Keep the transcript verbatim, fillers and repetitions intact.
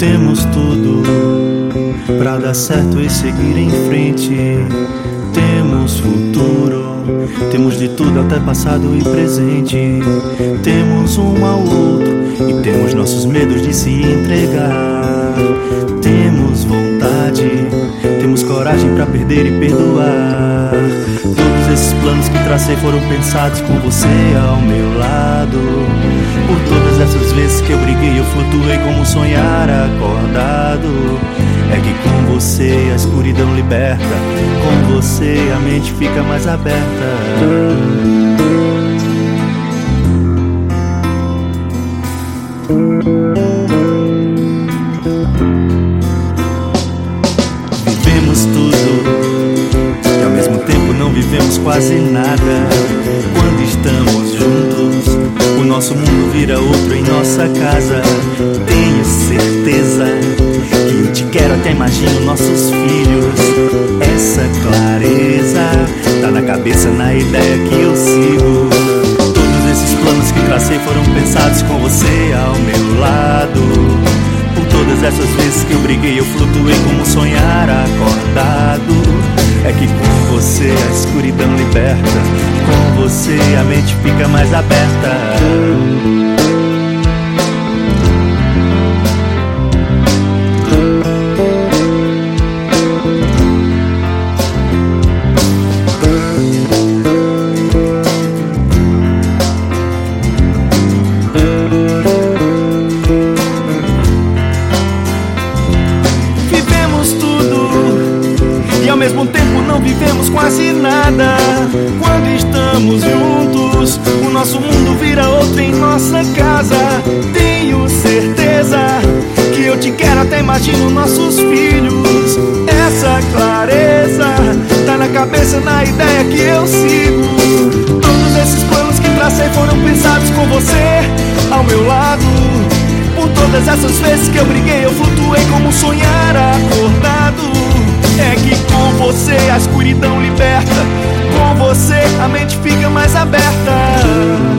Temos tudo pra dar certo e seguir em frente. Temos futuro, temos de tudo até passado e presente. Temos um ao outro e temos nossos medos de se entregar. Temos vontade, temos coragem pra perder e perdoar. Todos esses planos que tracei foram pensados com você ao meu lado. Por todas essas vezes que eu briguei, eu flutuei como sonhar acordado. É que com você a escuridão liberta, com você a mente fica mais aberta. Vivemos tudo e ao mesmo tempo não vivemos quase nada. Quando estamos juntos, o nosso mundo vira outro em nossa casa. Tenho certeza que eu te quero, até imagino nossos filhos. Essa clareza tá na cabeça, na ideia que eu sigo. Todos esses planos que tracei foram pensados com você ao meu lado. Por todas essas vezes que eu briguei, eu flutuei como sonhar acordado. É que com você a escuridão liberta, com você a mente fica mais aberta. Ao mesmo tempo não vivemos quase nada. Quando estamos juntos, o nosso mundo vira outro em nossa casa. Tenho certeza que eu te quero, até imagino nossos filhos. Essa clareza tá na cabeça, na ideia que eu sigo. Todos esses planos que tracei foram pensados com você ao meu lado. Por todas essas vezes que eu briguei, eu flutuei como sonhar acordado. É que com você a escuridão liberta, com você a mente fica mais aberta.